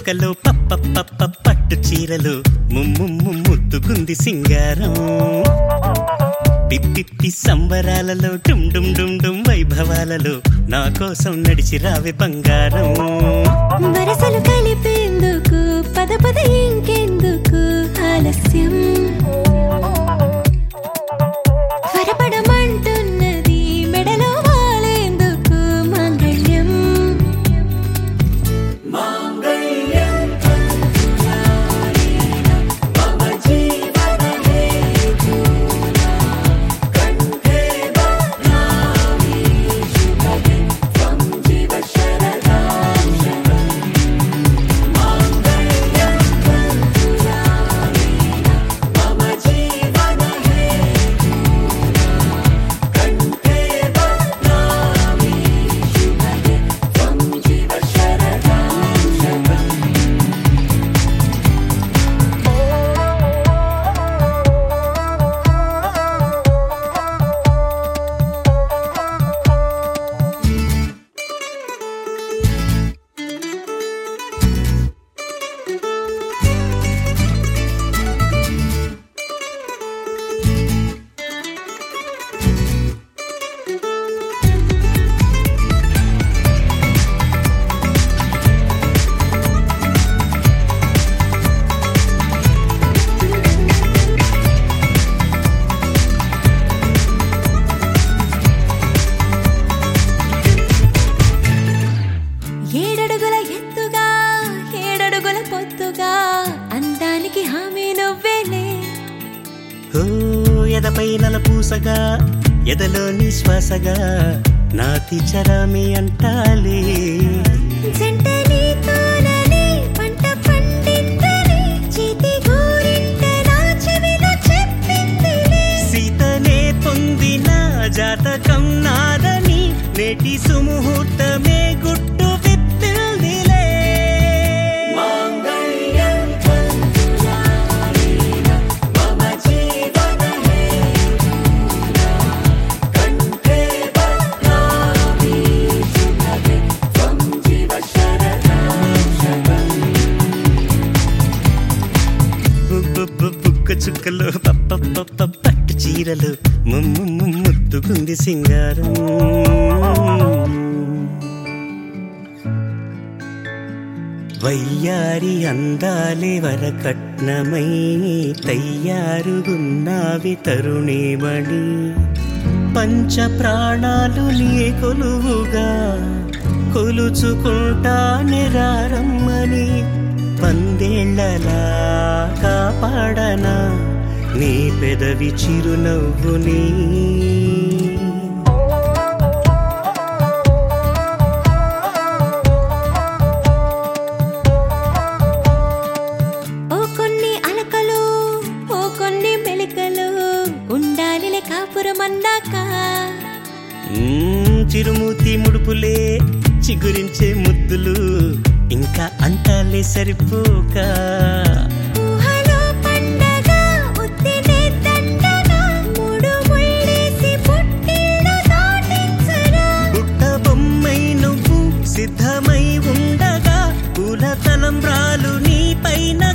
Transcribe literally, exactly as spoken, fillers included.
చుక్కలో పప్ప పప్ప పట్టు చీరలు ముమ్ము ముద్దుకుంది సింగారం పిప్పిప్పి సంబరాలలో డుమ్ డుమ్ డుమ్ డుమ్ వైభవాలలో నా కోసం నడిచి రావే బంగారం వరసలు కలిపేందుకు పద పద ఇంకెందుకు ఆలస్యం త్వరపడమంటున్నది మెడలో వాలేందుకు మాంగళ్యం ఏడడుగుల ఎత్తుగా ఏడడుగుల పొత్తుగా అందానికి హామీ నువ్వేలే ఓ ఎదపై నలపూసగా ఎదలోని శ్వాసగా నాతి చరామి అంటాలే జంట నీతోనని పంట పండిందని చేతి గోరింట నా చెవిలో చెప్పిందిలే సీతనే పొందిన జాతకం నాదని నేటి సుముహూర్తమే గుట్టు విప్పిల్దిలే బుక్క చుక్కలు పప్ప పప్ప పట్టు చీరలు ముమ్ము ముద్దుకుంది సింగారం వయ్యారి అందాలే వరకట్నమై తయ్యారుగున్నావి తరుణీమణి పంచ ప్రాణాలు నీ కొలువుగా కొలుచుకుంటా నిరారమ్మని పందేళ్లలా కాపాడనా నీ పెదవి చిరునవ్వుని ఓ కొన్ని అలకలు ఓ కొన్ని మెలికలు ఉండాలిలే కాపురమన్నాక చిరుమూతి ముడుపులే చిగురించే ముద్దులు ఇంకా అంటాలే సరిపోక ఊహలో పండగ ఉత్తినే దండగా మూడు ముళ్ళేసి పుట్టిల్లు దాటించరా పుట్ట బొమ్మై నువ్వు సిద్ధమై ఉండగా పూల తలంబ్రాలు నీ పైన